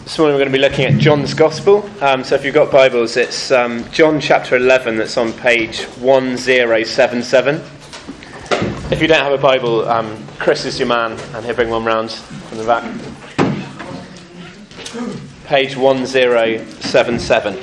This morning we're going to be looking at John's Gospel. So if you've got Bibles, it's John chapter 11 that's on page 1077. If you don't have a Bible, Chris is your man and he'll bring one round from the back. Page 1077.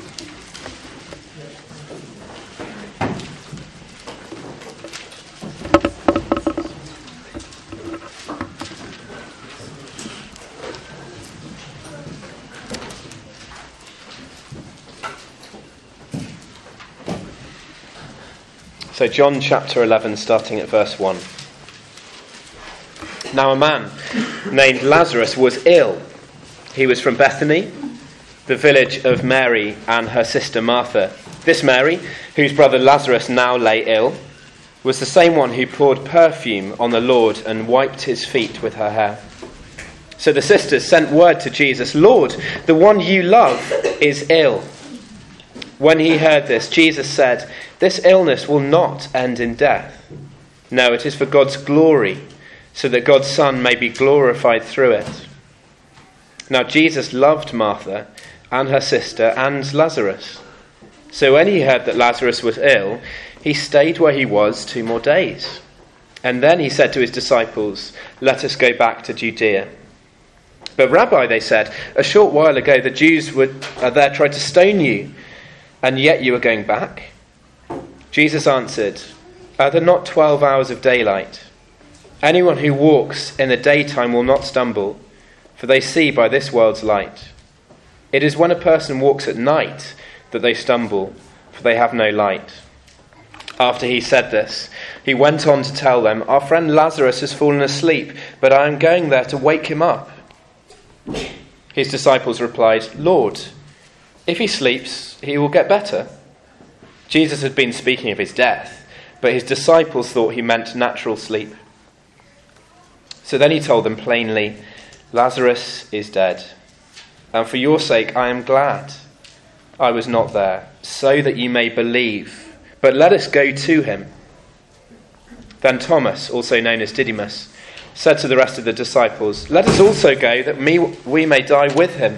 So John chapter 11, starting at verse 1. Now a man named Lazarus was ill. He was from Bethany, the village of Mary and her sister Martha. This Mary, whose brother Lazarus now lay ill, was the same one who poured perfume on the Lord and wiped his feet with her hair. So the sisters sent word to Jesus, "Lord, the one you love is ill." When he heard this, Jesus said, "This illness will not end in death. No, it is for God's glory, so that God's Son may be glorified through it." Now Jesus loved Martha and her sister and Lazarus. So when he heard that Lazarus was ill, he stayed where he was 2 more days. And then he said to his disciples, "Let us go back to Judea." "But Rabbi," they said, "a short while ago the Jews there tried to stone you, and yet you are going back?" Jesus answered, "Are there not 12 hours of daylight? Anyone who walks in the daytime will not stumble, for they see by this world's light. It is when a person walks at night that they stumble, for they have no light." After he said this, he went on to tell them, "Our friend Lazarus has fallen asleep, but I am going there to wake him up." His disciples replied, "Lord, if he sleeps, he will get better." Jesus had been speaking of his death, but his disciples thought he meant natural sleep. So then he told them plainly, "Lazarus is dead, and for your sake I am glad I was not there, so that you may believe. But let us go to him." Then Thomas, also known as Didymus, said to the rest of the disciples, "Let us also go, that we may die with him."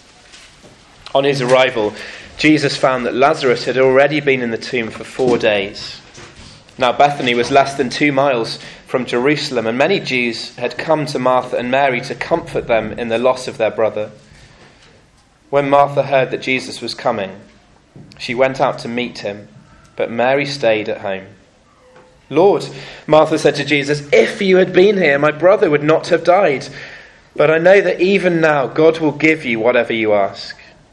On his arrival, Jesus found that Lazarus had already been in the tomb for 4 days. Now Bethany was less than 2 miles from Jerusalem, and many Jews had come to Martha and Mary to comfort them in the loss of their brother. When Martha heard that Jesus was coming, she went out to meet him, but Mary stayed at home. "Lord," Martha said to Jesus, "if you had been here, my brother would not have died. But I know that even now God will give you whatever you ask."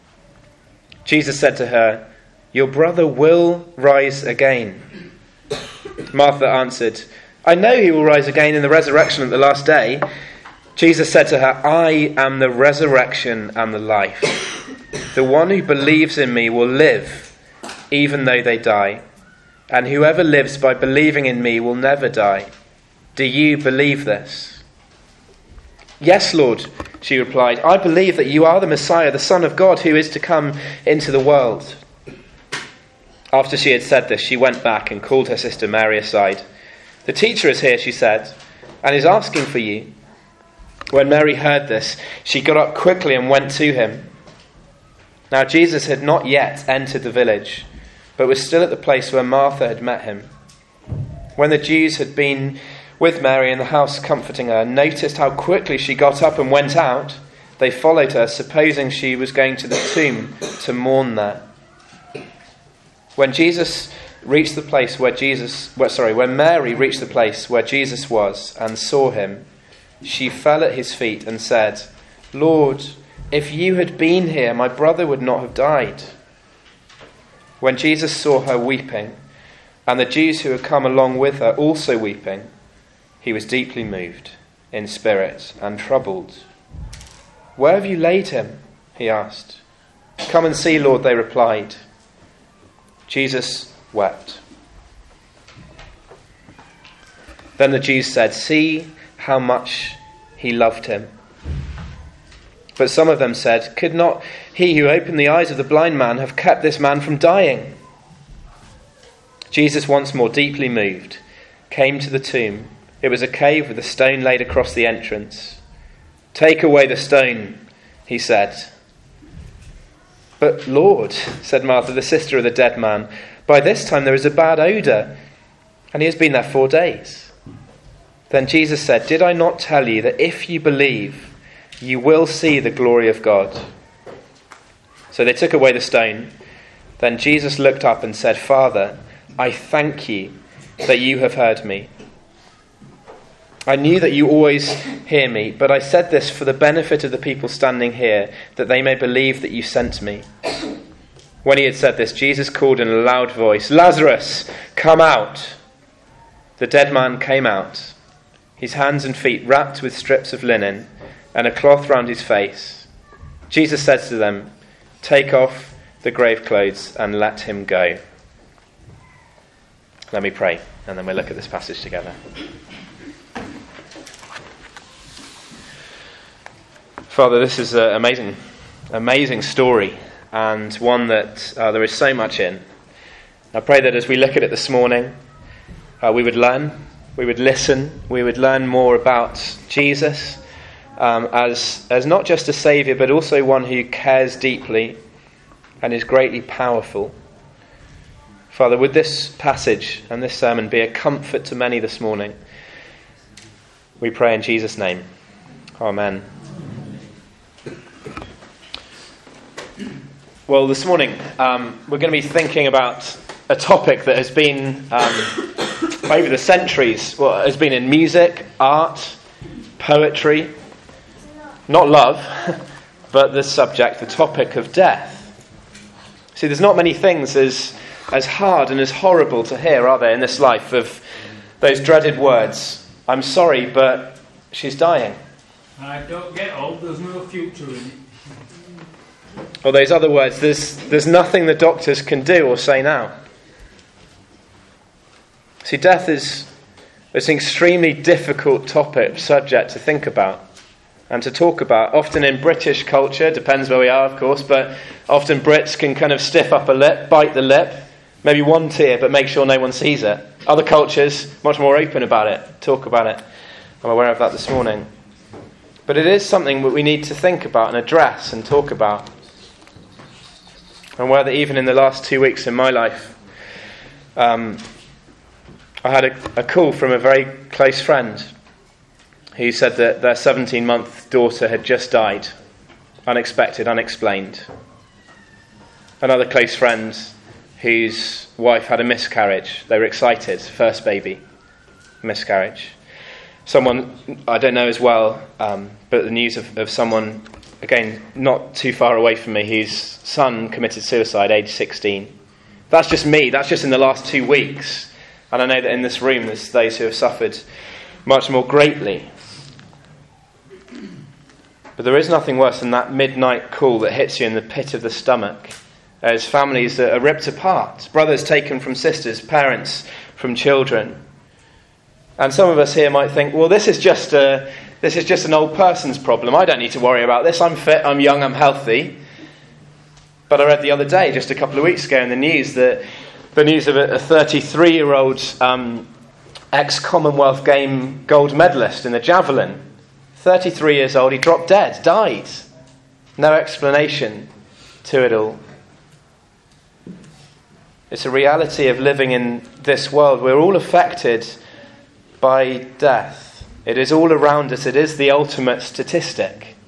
Jesus said to her, "Your brother will rise again." Martha answered, "I know he will rise again in the resurrection at the last day." Jesus said to her, "I am the resurrection and the life. The one who believes in me will live, even though they die. And whoever lives by believing in me will never die. Do you believe this?" "Yes, Lord," she replied. "I believe that you are the Messiah, the Son of God, who is to come into the world." After she had said this, she went back and called her sister Mary aside. "The teacher is here," she said, "and is asking for you." When Mary heard this, she got up quickly and went to him. Now Jesus had not yet entered the village, but was still at the place where Martha had met him. When the Jews had been with Mary in the house comforting her, noticed how quickly she got up and went out, they followed her, supposing she was going to the tomb to mourn there. When Mary reached the place where Jesus was and saw him, she fell at his feet and said, "Lord, if you had been here, my brother would not have died." When Jesus saw her weeping, and the Jews who had come along with her also weeping, he was deeply moved in spirit and troubled. "Where have you laid him?" he asked. "Come and see, Lord," they replied. Jesus wept. Then the Jews said, "See how much he loved him." But some of them said, "Could not he who opened the eyes of the blind man have kept this man from dying?" Jesus, once more deeply moved, came to the tomb. It was a cave with a stone laid across the entrance. "Take away the stone," he said. "But Lord," said Martha, the sister of the dead man, "by this time there is a bad odour, and he has been there 4 days." Then Jesus said, "Did I not tell you that if you believe, you will see the glory of God?" So they took away the stone. Then Jesus looked up and said, "Father, I thank you that you have heard me. I knew that you always hear me, but I said this for the benefit of the people standing here, that they may believe that you sent me." When he had said this, Jesus called in a loud voice, "Lazarus, come out!" The dead man came out, his hands and feet wrapped with strips of linen and a cloth round his face. Jesus said to them, "Take off the grave clothes and let him go." Let me pray, and then we'll look at this passage together. Father, this is an amazing story, and one that there is so much in. I pray that as we look at it this morning, we would learn, we would listen, we would learn more about Jesus as not just a saviour, but also one who cares deeply and is greatly powerful. Father, would this passage and this sermon be a comfort to many this morning? We pray in Jesus' name. Amen. Well, this morning we're going to be thinking about a topic that has been over the centuries, has been in music, art, poetry, not love, but the subject, the topic of death. See, there's not many things as hard and as horrible to hear, are there, in this life, of those dreaded words, "I'm sorry, but she's dying." I don't get old, there's no future in it. Or those other words, there's nothing the doctors can do or say now. See, death is an extremely difficult subject to think about and to talk about. Often in British culture, depends where we are, of course, but often Brits can kind of stiff up a lip, bite the lip, maybe one tear, but make sure no one sees it. Other cultures, much more open about it, talk about it. I'm aware of that this morning. But it is something that we need to think about and address and talk about. And whether even in the last 2 weeks in my life, I had a call from a very close friend who said that their 17-month daughter had just died. Unexpected, unexplained. Another close friend whose wife had a miscarriage. They were excited, first baby, miscarriage. Someone I don't know as well, but the news of someone, again, not too far away from me, whose son committed suicide, age 16. That's just me, that's just in the last 2 weeks. And I know that in this room there's those who have suffered much more greatly. But there is nothing worse than that midnight call that hits you in the pit of the stomach. As families that are ripped apart, brothers taken from sisters, parents from children. And some of us here might think, well, this is just an old person's problem. I don't need to worry about this. I'm fit, I'm young, I'm healthy. But I read the other day, just a couple of weeks ago in the news of a 33-year-old ex-Commonwealth Game gold medalist in the javelin. 33 years old, he dropped dead, died. No explanation to it all. It's a reality of living in this world. We're all affected by death. It is all around us. It is the ultimate statistic.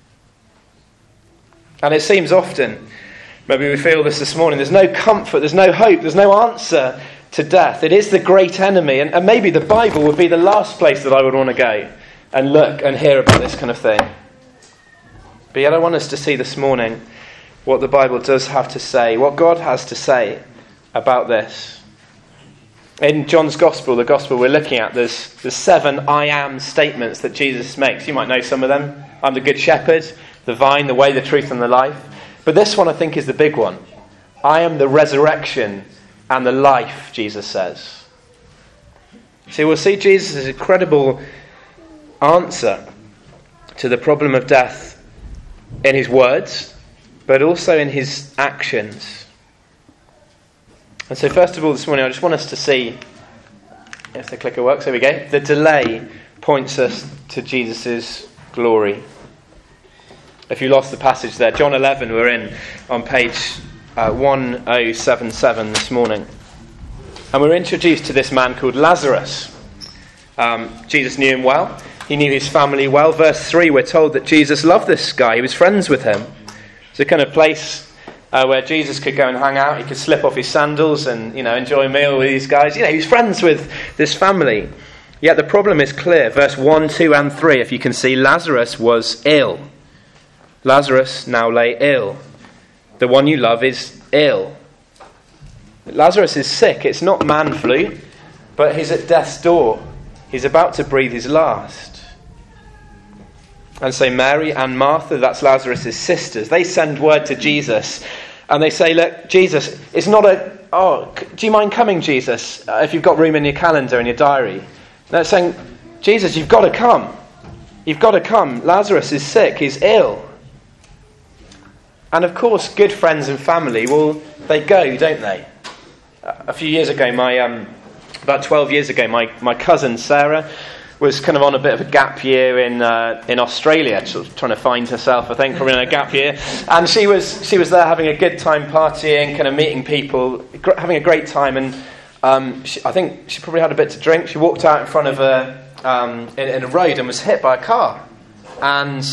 And it seems often, maybe we feel this morning, there's no comfort, there's no hope, there's no answer to death. It is the great enemy. And maybe the Bible would be the last place that I would want to go and look and hear about this kind of thing. But yet I want us to see this morning what the Bible does have to say, what God has to say about this. In John's Gospel, the Gospel we're looking at, there's 7 I am statements that Jesus makes. You might know some of them. I'm the good shepherd, the vine, the way, the truth and the life. But this one I think is the big one. I am the resurrection and the life, Jesus says. See, we'll see Jesus' incredible answer to the problem of death in his words, but also in his actions. And so first of all this morning I just want us to see, if the clicker works, there we go, the delay points us to Jesus' glory. If you lost the passage there, John 11, we're in on page 1077 this morning. And we're introduced to this man called Lazarus. Jesus knew him well. He knew his family well. Verse 3, we're told that Jesus loved this guy. He was friends with him. It's a kind of place where Jesus could go and hang out. He could slip off his sandals and, enjoy a meal with these guys. He was friends with this family. Yet the problem is clear. Verse 1, 2 and 3, if you can see, Lazarus was ill. Lazarus now lay ill. The one you love is ill. Lazarus is sick. It's not man flu, but he's at death's door. He's about to breathe his last. And so Mary and Martha, that's Lazarus' sisters, they send word to Jesus. And they say, look, Jesus, it's not do you mind coming, Jesus, if you've got room in your calendar, in your diary? And they're saying, Jesus, you've got to come. You've got to come. Lazarus is sick. He's ill. And of course, good friends and family, well, they go, don't they? A few years ago, about 12 years ago, my cousin Sarah was kind of on a bit of a gap year in Australia, sort of trying to find herself, I think, probably in a gap year. And she was there having a good time partying, kind of meeting people, having a great time. And I think she probably had a bit to drink. She walked out in front of in a road and was hit by a car, and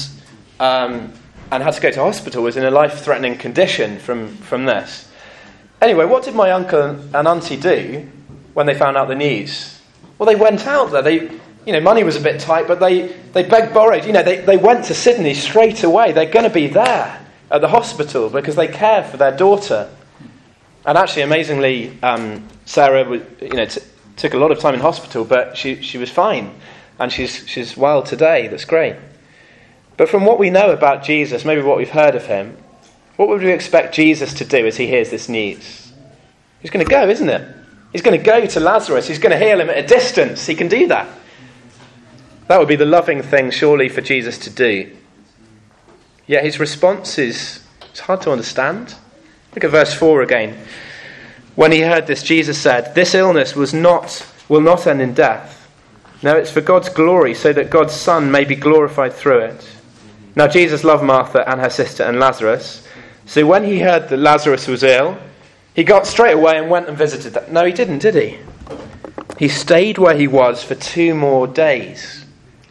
had to go to hospital. Was in a life-threatening condition from this. Anyway, what did my uncle and auntie do when they found out the news? Well, they went out there. Money was a bit tight, but they begged, borrowed. They went to Sydney straight away. They're going to be there at the hospital because they care for their daughter. And actually, amazingly, Sarah, took a lot of time in hospital, but she was fine, and she's well today. That's great. But from what we know about Jesus, maybe what we've heard of him, what would we expect Jesus to do as he hears this news? He's going to go, isn't it? He's going to go to Lazarus. He's going to heal him at a distance. He can do that. That would be the loving thing, surely, for Jesus to do. Yet his response is hard to understand. Look at verse 4 again. When he heard this, Jesus said, "This illness will not end in death. No, it's for God's glory, so that God's Son may be glorified through it." Now Jesus loved Martha and her sister and Lazarus. So when he heard that Lazarus was ill, he got straight away and went and visited them. No, he didn't, did he? He stayed where he was for 2 more days.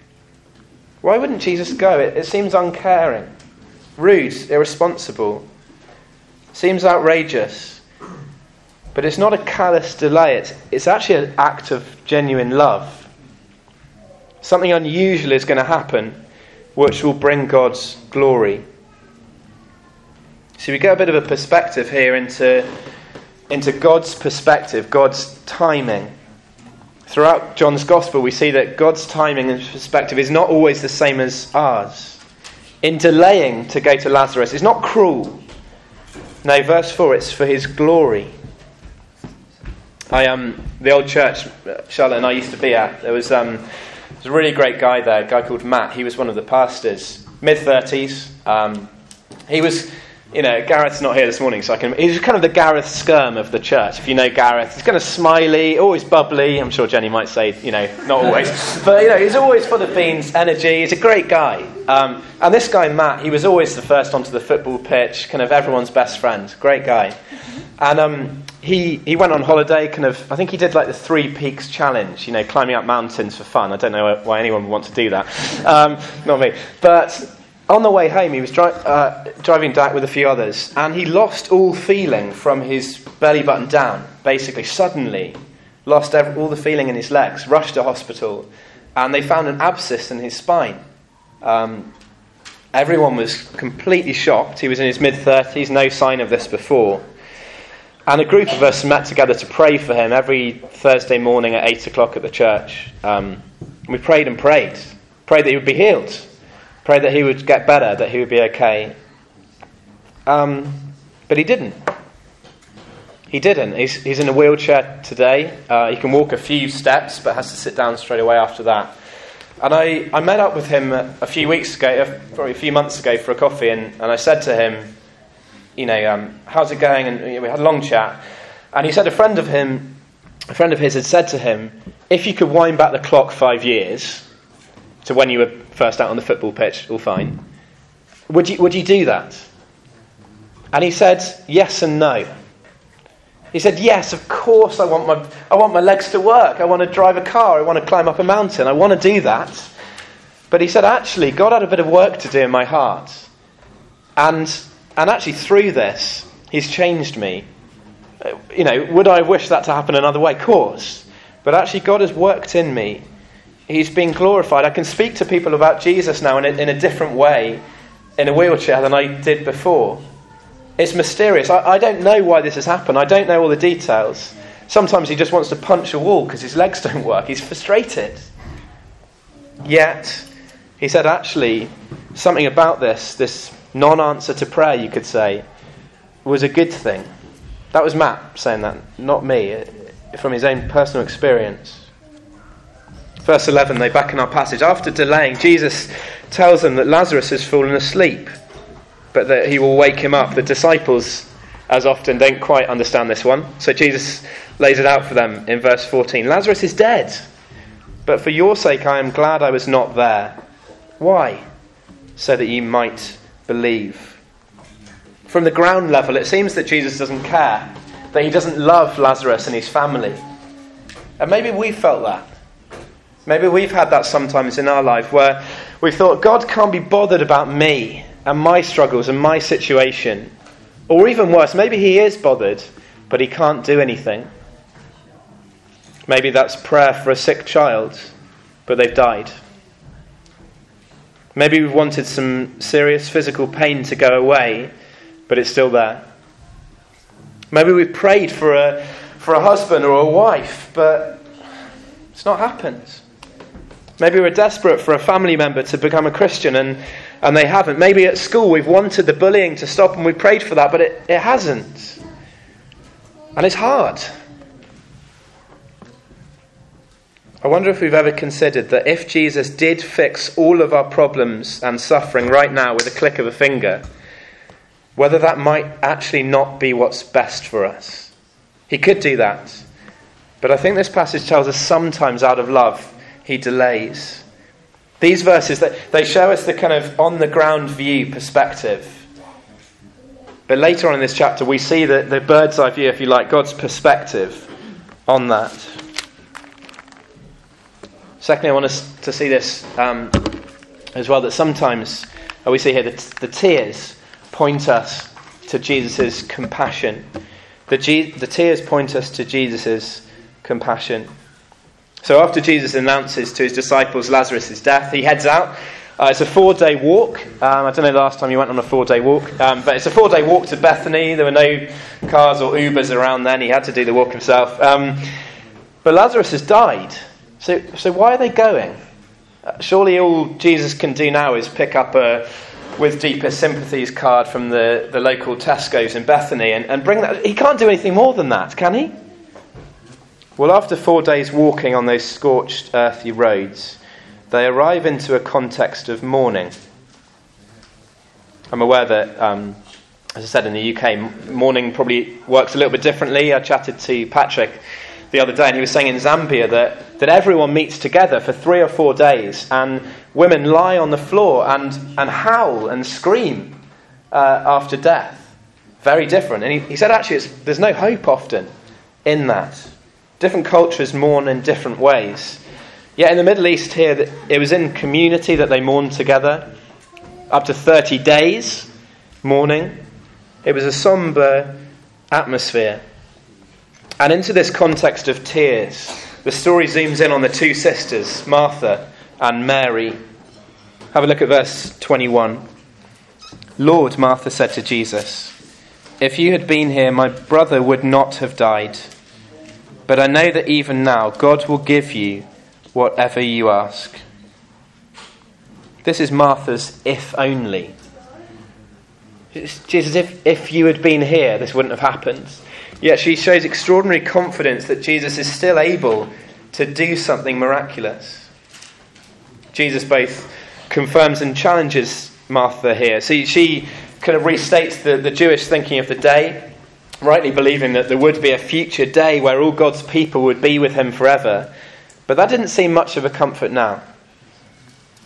Why wouldn't Jesus go? It seems uncaring, rude, irresponsible. Seems outrageous. But it's not a callous delay. It's actually an act of genuine love. Something unusual is going to happen, which will bring God's glory. So we get a bit of a perspective here into God's perspective, God's timing. Throughout John's Gospel, we see that God's timing and perspective is not always the same as ours. In delaying to go to Lazarus, it's not cruel. No, verse 4, it's for his glory. The old church Charlotte and I used to be at, there was a really great guy there, a guy called Matt. He was one of the pastors, mid-30s. He was... Gareth's not here this morning, so he's kind of the Gareth Skirm of the church. If you know Gareth, he's kind of smiley, always bubbly. I'm sure Jenny might say, not always. But, he's always full of beans, energy. He's a great guy. And this guy, Matt, he was always the first onto the football pitch, kind of everyone's best friend. Great guy. And he went on holiday, I think he did like the 3 Peaks Challenge, climbing up mountains for fun. I don't know why anyone would want to do that. Not me. But... on the way home, he was driving back with a few others, and he lost all feeling from his belly button down, basically, suddenly. Lost all the feeling in his legs, rushed to hospital, and they found an abscess in his spine. Everyone was completely shocked. He was in his mid-30s, no sign of this before. And a group of us met together to pray for him every Thursday morning at 8 o'clock at the church. We prayed and prayed that he would be healed. Pray that he would get better, that he would be okay. But he didn't. He didn't. He's in a wheelchair today. He can walk a few steps, but has to sit down straight away after that. And I met up with him a few weeks ago, probably a few months ago, for a coffee, and I said to him, how's it going? And we had a long chat. And he said a friend of his had said to him, if you could wind back the clock 5 years to when you were first out on the football pitch, all fine. Would you do that? And he said yes and no. He said, yes, of course I want my legs to work. I want to drive a car. I want to climb up a mountain. I want to do that. But he said, actually, God had a bit of work to do in my heart. And actually through this, he's changed me. Would I wish that to happen another way? Of course. But actually God has worked in me. He's been glorified. I can speak to people about Jesus now in a different way in a wheelchair than I did before. It's mysterious. I don't know why this has happened. I don't know all the details. Sometimes he just wants to punch a wall because his legs don't work. He's frustrated. Yet, he said actually, something about this non-answer to prayer, you could say, was a good thing. That was Matt saying that, not me, from his own personal experience. Verse 11, they back in our passage. After delaying, Jesus tells them that Lazarus has fallen asleep, but that he will wake him up. The disciples, as often, don't quite understand this one. So Jesus lays it out for them in verse 14. Lazarus is dead, but for your sake I am glad I was not there. Why? So that you might believe. From the ground level, it seems that Jesus doesn't care, that he doesn't love Lazarus and his family. And maybe we felt that. Maybe we've had that sometimes in our life where we thought, God can't be bothered about me and my struggles and my situation. Or even worse, maybe he is bothered, but he can't do anything. Maybe that's prayer for a sick child, but they've died. Maybe we've wanted some serious physical pain to go away, but it's still there. Maybe we've prayed for a husband or a wife, but it's not happened. Maybe we're desperate for a family member to become a Christian and they haven't. Maybe at school we've wanted the bullying to stop and we've prayed for that, but it hasn't. And it's hard. I wonder if we've ever considered that if Jesus did fix all of our problems and suffering right now with a click of a finger, whether that might actually not be what's best for us. He could do that. But I think this passage tells us sometimes out of love, he delays. These verses, they show us the kind of on-the-ground view perspective. But later on in this chapter, we see the bird's eye view, if you like, God's perspective on that. Secondly, I want us to see this as well, that sometimes, we see here, the tears point us to Jesus' compassion. The tears point us to Jesus' compassion. So after Jesus announces to his disciples Lazarus' death, he heads out. It's a 4-day walk. I don't know the last time you went on a 4-day walk, but it's a 4-day walk to Bethany. There were no cars or Ubers around then. He had to do the walk himself. But Lazarus has died. So why are they going? Surely all Jesus can do now is pick up a With Deepest Sympathies card from the local Tesco's in Bethany and bring that. He can't do anything more than that, can he? Well, after 4 days walking on those scorched, earthy roads, they arrive into a context of mourning. I'm aware that, as I said, in the UK, mourning probably works a little bit differently. I chatted to Patrick the other day, and he was saying in Zambia that everyone meets together for 3 or 4 days, and women lie on the floor and howl and scream after death. Very different. And he said, actually, there's no hope often in that. Different cultures mourn in different ways. Yet in the Middle East here, it was in community that they mourned together. Up to 30 days mourning. It was a sombre atmosphere. And into this context of tears, the story zooms in on the 2 sisters, Martha and Mary. Have a look at verse 21. Lord, Martha said to Jesus, if you had been here, my brother would not have died. But I know that even now God will give you whatever you ask. This is Martha's if only. Jesus, if you had been here, this wouldn't have happened. Yet she shows extraordinary confidence that Jesus is still able to do something miraculous. Jesus both confirms and challenges Martha here. So she kind of restates the Jewish thinking of the day, rightly believing that there would be a future day where all God's people would be with him forever. But that didn't seem much of a comfort now.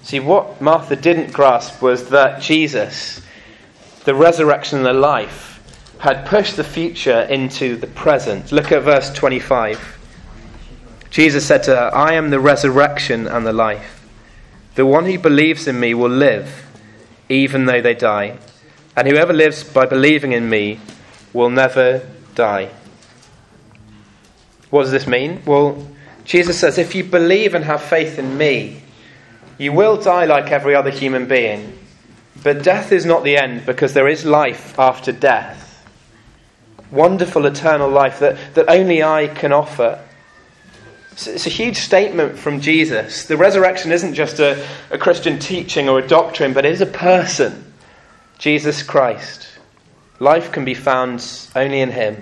See, what Martha didn't grasp was that Jesus, the resurrection and the life, had pushed the future into the present. Look at verse 25. Jesus said to her, "I am the resurrection and the life. The one who believes in me will live, even though they die. And whoever lives by believing in me will never die." What does this mean? Well, Jesus says, if you believe and have faith in me, you will die like every other human being. But death is not the end, because there is life after death. Wonderful eternal life that only I can offer. It's a huge statement from Jesus. The resurrection isn't just a Christian teaching or a doctrine, but it is a person, Jesus Christ. Life can be found only in him.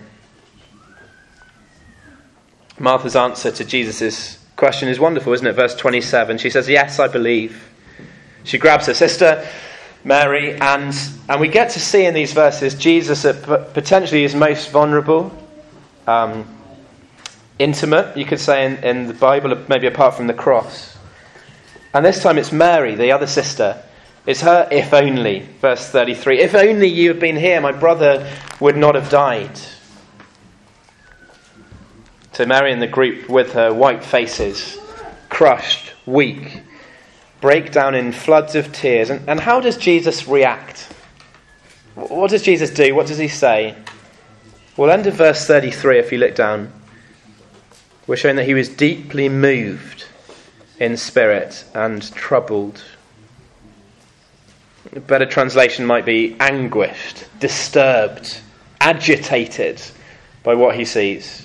Martha's answer to Jesus' question is wonderful, isn't it? Verse 27, she says, "Yes, I believe." She grabs her sister, Mary, and we get to see in these verses Jesus at potentially his most vulnerable, intimate, you could say, in the Bible, maybe apart from the cross. And this time it's Mary, the other sister. It's her "if only," verse 33. "If only you had been here, my brother would not have died." So Mary and the group with her, white faces, crushed, weak, break down in floods of tears. And how does Jesus react? What does Jesus do? What does he say? Well, end of verse 33, if you look down, we're showing that he was deeply moved in spirit and troubled. A better translation might be anguished, disturbed, agitated by what he sees.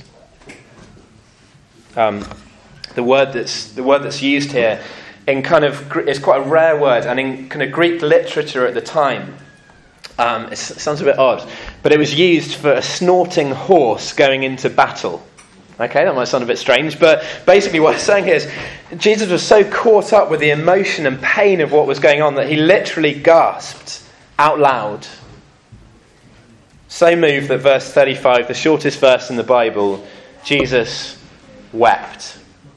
The word that's used here in it's quite a rare word, and in kind of Greek literature at the time, it sounds a bit odd, but it was used for a snorting horse going into battle. Okay, that might sound a bit strange, but basically what it's saying here is Jesus was so caught up with the emotion and pain of what was going on that he literally gasped out loud. So moved that verse 35, the shortest verse in the Bible, Jesus wept.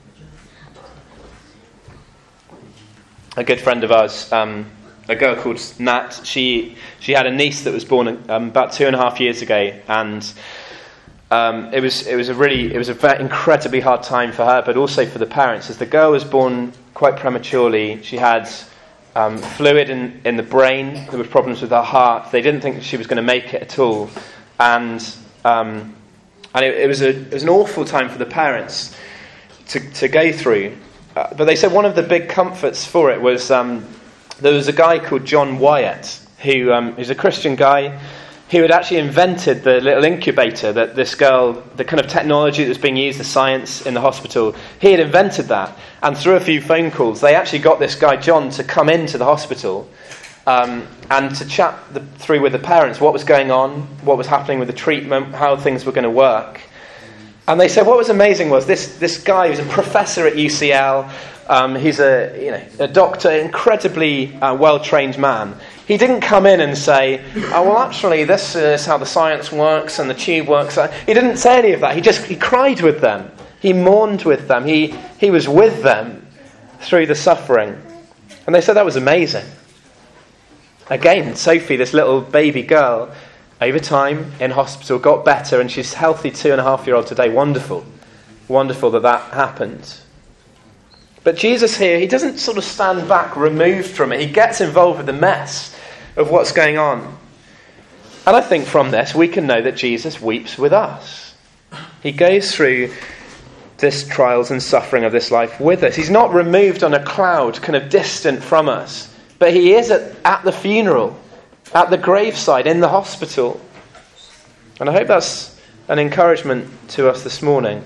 A good friend of ours, a girl called Nat, she had a niece that was born about 2.5 years ago, and it was a very incredibly hard time for her, but also for the parents. As the girl was born quite prematurely, she had fluid in the brain. There were problems with her heart. They didn't think she was going to make it at all, and it was an awful time for the parents to go through. But they said one of the big comforts for it was there was a guy called John Wyatt, who's a Christian guy, who had actually invented the little incubator that this girl, the kind of technology that was being used, the science in the hospital, he had invented that. And through a few phone calls, they actually got this guy John to come into the hospital and to chat through with the parents what was going on, what was happening with the treatment, how things were going to work. And they said what was amazing was this guy who's a professor at UCL, he's a doctor, incredibly well-trained man. He didn't come in and say, "Oh, well, actually, this is how the science works and the tube works." He didn't say any of that. He cried with them. He mourned with them. He was with them through the suffering. And they said that was amazing. Again, Sophie, this little baby girl, over time in hospital, got better, and she's a healthy 2.5-year-old today. Wonderful. Wonderful that happened. But Jesus here, he doesn't sort of stand back removed from it. He gets involved with the mess of what's going on. And I think from this we can know that Jesus weeps with us. He goes through this trials and suffering of this life with us. He's not removed on a cloud, kind of distant from us. But he is at the funeral, at the graveside, in the hospital. And I hope that's an encouragement to us this morning.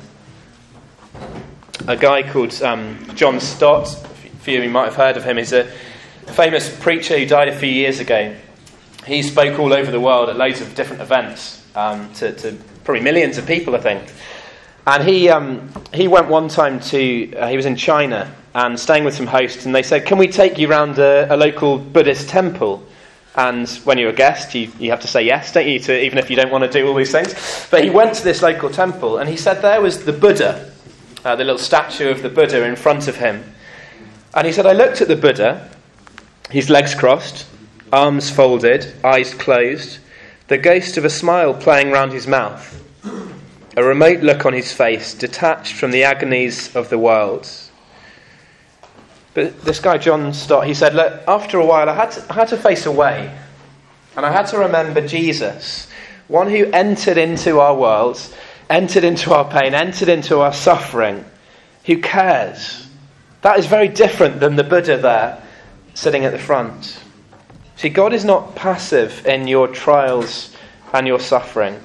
A guy called John Stott, a few of you might have heard of him, he's a famous preacher who died a few years ago. He spoke all over the world at loads of different events, to probably millions of people, I think. And he went one time he was in China and staying with some hosts, and they said, "Can we take you round a local Buddhist temple?" And when you're a guest, you have to say yes, don't you, even if you don't want to do all these things. But he went to this local temple, and he said there was the Buddha, the little statue of the Buddha in front of him. And he said, I looked at the Buddha, his legs crossed, arms folded, eyes closed, the ghost of a smile playing round his mouth, a remote look on his face, detached from the agonies of the world. But this guy, John Stott, he said, look, after a while I had to face away, and I had to remember Jesus, one who entered into our world, entered into our pain, entered into our suffering, who cares. That is very different than the Buddha there, sitting at the front. See, God is not passive in your trials and your suffering.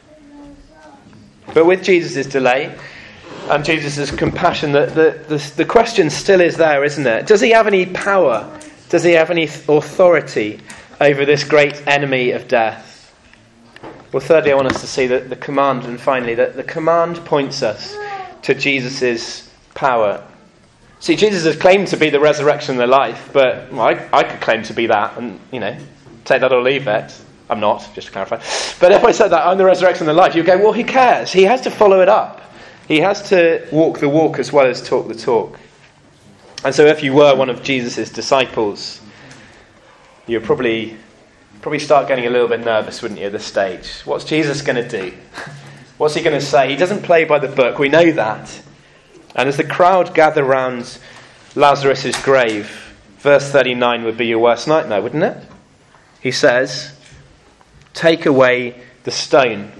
But with Jesus' delay and Jesus' compassion, the question still is there, isn't it? Does he have any power? Does he have any authority over this great enemy of death? Well, thirdly, I want us to see the command, and finally, that the command points us to Jesus' power. See, Jesus has claimed to be the resurrection and the life, but I could claim to be that and, take that or leave it. I'm not, just to clarify. But if I said that I'm the resurrection and the life, you go, well, who cares? He has to follow it up. He has to walk the walk as well as talk the talk. And so if you were one of Jesus' disciples, you'd probably start getting a little bit nervous, wouldn't you, at this stage? What's Jesus going to do? What's he going to say? He doesn't play by the book. We know that. And as the crowd gather round Lazarus' grave, verse 39 would be your worst nightmare, wouldn't it? He says, take away the stone.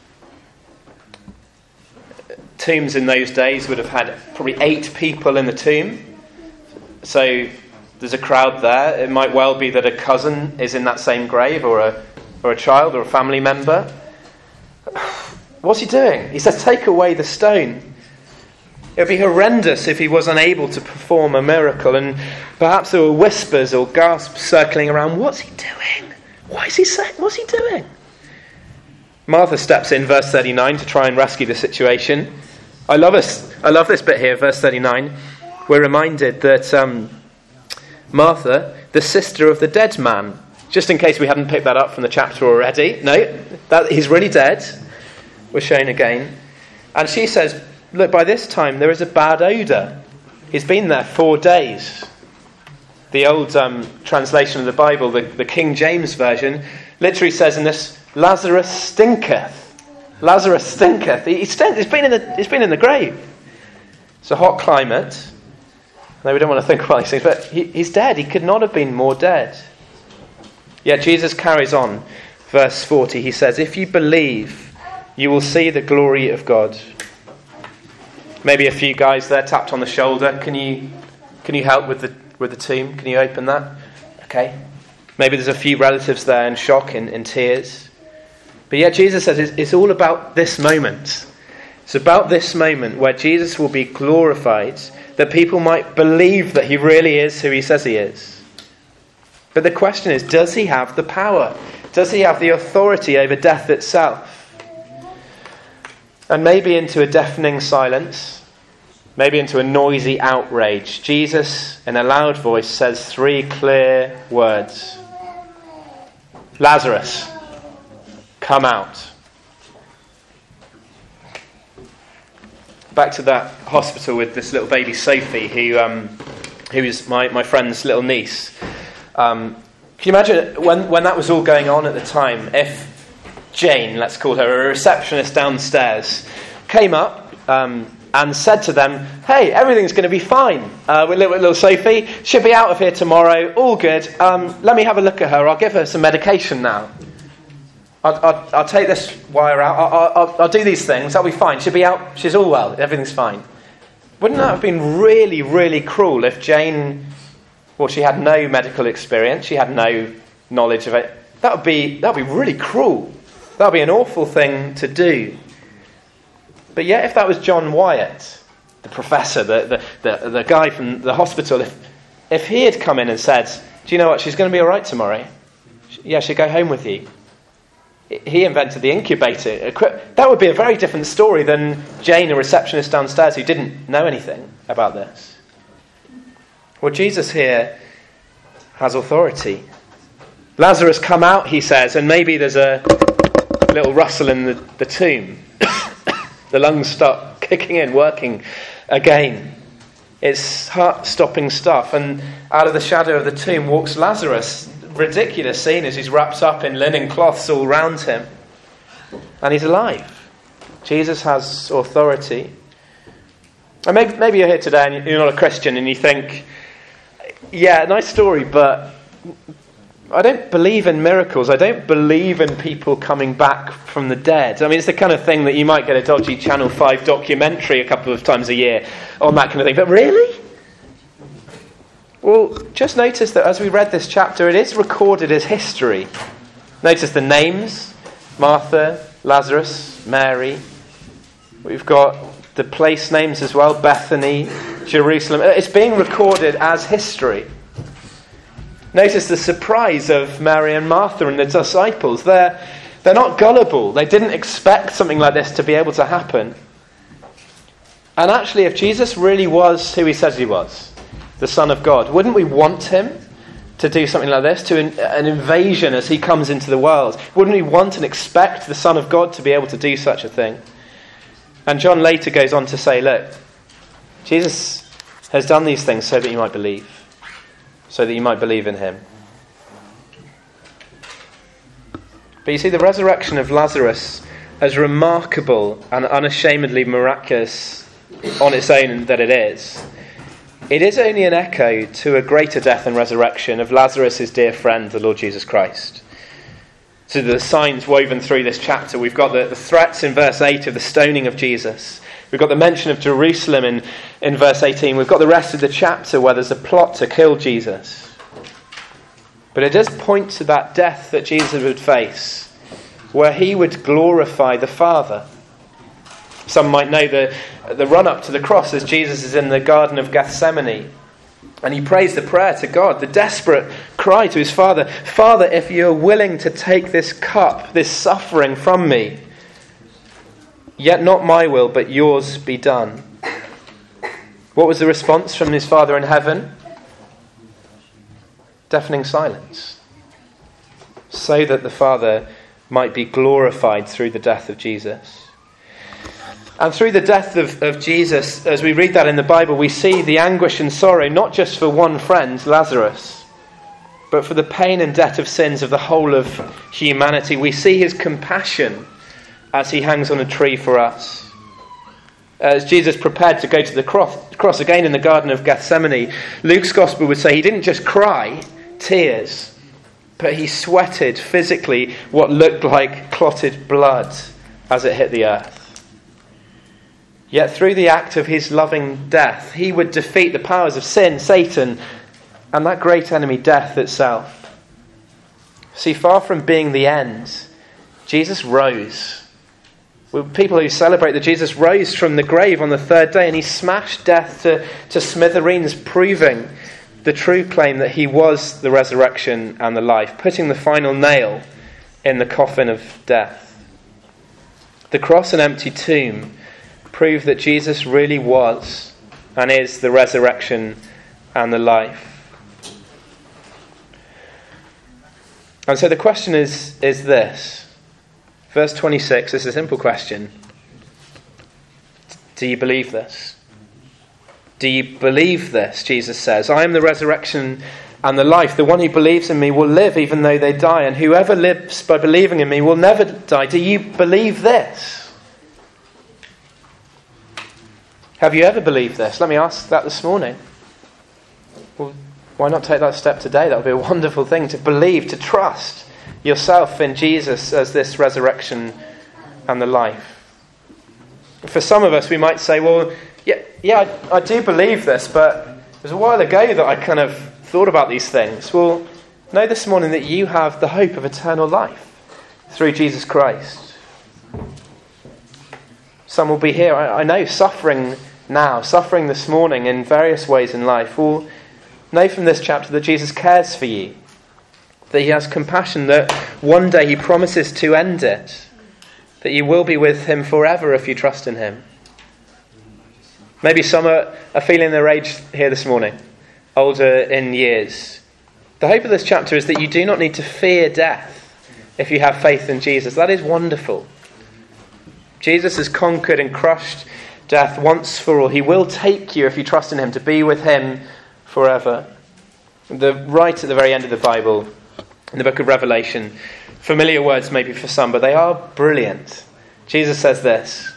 Tombs in those days would have had probably 8 people in the tomb. So there's a crowd there. It might well be that a cousin is in that same grave, or a child or a family member. What's he doing? He says, take away the stone. It would be horrendous if he was unable to perform a miracle, and perhaps there were whispers or gasps circling around. What's he doing? What is he saying? What's he doing? Martha steps in, verse 39, to try and rescue the situation. I love this bit here, verse 39. We're reminded that Martha, the sister of the dead man, just in case we hadn't picked that up from the chapter already. No, he's really dead. We're shown again. And she says, look, by this time there is a bad odour. He's been there 4 days. The old translation of the Bible, the King James Version, literally says in this, Lazarus stinketh. Lazarus stinketh. He stinks. He's been in the grave. It's a hot climate. No, we don't want to think about these things, but he's dead. He could not have been more dead. Yet Jesus carries on. Verse 40, he says, if you believe, you will see the glory of God. Maybe a few guys there tapped on the shoulder. Can you help with the tomb? Can you open that? Okay. Maybe there's a few relatives there in shock, in tears. But yet Jesus says it's all about this moment. It's about this moment where Jesus will be glorified, that people might believe that he really is who he says he is. But the question is, does he have the power? Does he have the authority over death itself? And maybe into a deafening silence, maybe into a noisy outrage, Jesus, in a loud voice, says 3 clear words. Lazarus, come out. Back to that hospital with this little baby Sophie, who is my friend's little niece. Can you imagine when that was all going on at the time, if Jane, let's call her, a receptionist downstairs, came up and said to them, hey, everything's going to be fine with little Sophie. She'll be out of here tomorrow, all good. Let me have a look at her. I'll give her some medication now. I'll take this wire out. I'll do these things. I'll be fine. She'll be out. She's all well. Everything's fine. Wouldn't that have been really, really cruel if Jane, well, she had no medical experience. She had no knowledge of it. That would be really cruel. That would be an awful thing to do. But yet, if that was John Wyatt, the professor, the guy from the hospital, if he had come in and said, do you know what, she's going to be all right tomorrow. Yeah, she'll go home with you. He invented the incubator. That would be a very different story than Jane, a receptionist downstairs who didn't know anything about this. Well, Jesus here has authority. Lazarus, come out, he says, and maybe there's a little rustle in the tomb. The lungs start kicking in, working again. It's heart-stopping stuff. And out of the shadow of the tomb walks Lazarus. Ridiculous scene as he's wrapped up in linen cloths all round him. And he's alive. Jesus has authority. And maybe you're here today and you're not a Christian and you think, yeah, nice story, but I don't believe in miracles. I don't believe in people coming back from the dead. I mean, it's the kind of thing that you might get a dodgy Channel 5 documentary a couple of times a year on that kind of thing. But really? Well, just notice that as we read this chapter, it is recorded as history. Notice the names: Martha, Lazarus, Mary. We've got the place names as well: Bethany, Jerusalem. It's being recorded as history. Notice the surprise of Mary and Martha and the disciples. They're not gullible. They didn't expect something like this to be able to happen. And actually, if Jesus really was who he says he was, the Son of God, wouldn't we want him to do something like this, to an invasion as he comes into the world? Wouldn't we want and expect the Son of God to be able to do such a thing? And John later goes on to say, look, Jesus has done these things so that you might believe. So that you might believe in him. But you see, the resurrection of Lazarus, as remarkable and unashamedly miraculous on its own that it is only an echo to a greater death and resurrection of Lazarus' dear friend, the Lord Jesus Christ. So the signs woven through this chapter, we've got the threats in verse 8 of the stoning of Jesus. We've got the mention of Jerusalem in verse 18. We've got the rest of the chapter where there's a plot to kill Jesus. But it does point to that death that Jesus would face, where he would glorify the Father. Some might know the run-up to the cross as Jesus is in the Garden of Gethsemane. And he prays the prayer to God, the desperate cry to his Father, Father, if you're willing to take this cup, this suffering from me, yet not my will, but yours be done. What was the response from his Father in heaven? Deafening silence. So that the Father might be glorified through the death of Jesus. And through the death of Jesus, as we read that in the Bible, we see the anguish and sorrow, not just for one friend, Lazarus, but for the pain and debt of sins of the whole of humanity. We see his compassion as he hangs on a tree for us. As Jesus prepared to go to the cross again in the Garden of Gethsemane, Luke's Gospel would say he didn't just cry tears, but he sweated physically what looked like clotted blood as it hit the earth. Yet through the act of his loving death, he would defeat the powers of sin, Satan, and that great enemy, death itself. See, far from being the end, Jesus rose. We're people who celebrate that Jesus rose from the grave on the third day and he smashed death to smithereens, proving the true claim that he was the resurrection and the life, putting the final nail in the coffin of death. The cross and empty tomb prove that Jesus really was and is the resurrection and the life. And so the question is this. Verse 26 is a simple question. Do you believe this? Do you believe this? Jesus says, I am the resurrection and the life. The one who believes in me will live even though they die. And whoever lives by believing in me will never die. Do you believe this? Have you ever believed this? Let me ask that this morning. Well, why not take that step today? That would be a wonderful thing, to believe, to trust yourself in Jesus as this resurrection and the life. For some of us, we might say, well, yeah, I do believe this, but it was a while ago that I kind of thought about these things. Well, know this morning that you have the hope of eternal life through Jesus Christ. Some will be here, I know, suffering now, suffering this morning in various ways in life. Well, know from this chapter that Jesus cares for you, that he has compassion, that one day he promises to end it, that you will be with him forever if you trust in him. Maybe some are feeling their age here this morning, older in years. The hope of this chapter is that you do not need to fear death if you have faith in Jesus. That is wonderful. Jesus has conquered and crushed death once for all. He will take you, if you trust in him, to be with him forever. Right at the very end of the Bible, in the book of Revelation, familiar words maybe for some, but they are brilliant. Jesus says this.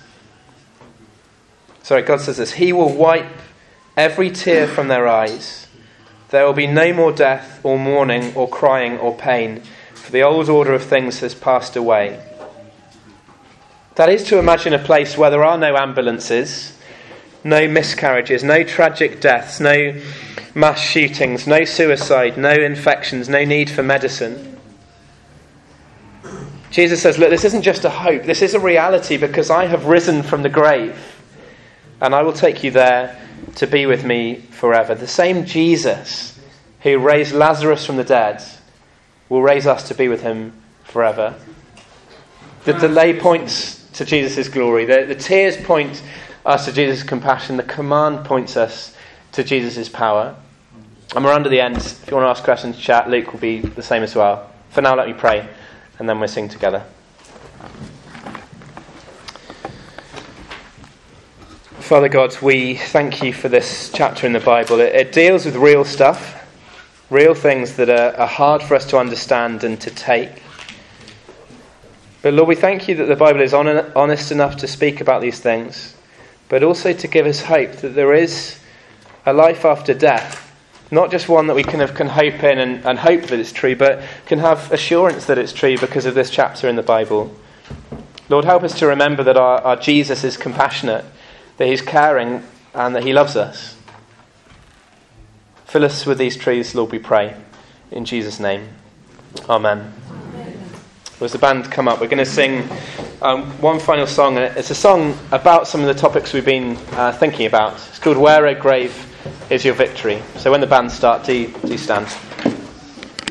God says this. He will wipe every tear from their eyes. There will be no more death or mourning or crying or pain, for the old order of things has passed away. That is to imagine a place where there are no ambulances, no miscarriages, no tragic deaths, no mass shootings, no suicide, no infections, no need for medicine. Jesus says, look, this isn't just a hope, this is a reality because I have risen from the grave and I will take you there to be with me forever. The same Jesus who raised Lazarus from the dead will raise us to be with him forever. The delay points to Jesus' glory. The tears point us to Jesus' compassion. The command points us to Jesus' power. And we're under the end. If you want to ask questions, chat. Luke will be the same as well. For now, let me pray, and then we'll sing together. Father God, we thank you for this chapter in the Bible. It deals with real stuff, real things that are hard for us to understand and to take. But Lord, we thank you that the Bible is honest enough to speak about these things, but also to give us hope that there is a life after death. Not just one that we can hope in and hope that it's true, but can have assurance that it's true because of this chapter in the Bible. Lord, help us to remember that our Jesus is compassionate, that he's caring, and that he loves us. Fill us with these truths, Lord, we pray. In Jesus' name. Amen. As the band come up, we're going to sing one final song. And it's a song about some of the topics we've been thinking about. It's called Where, O Grave, Is Your Victory. So when the band start, do stand.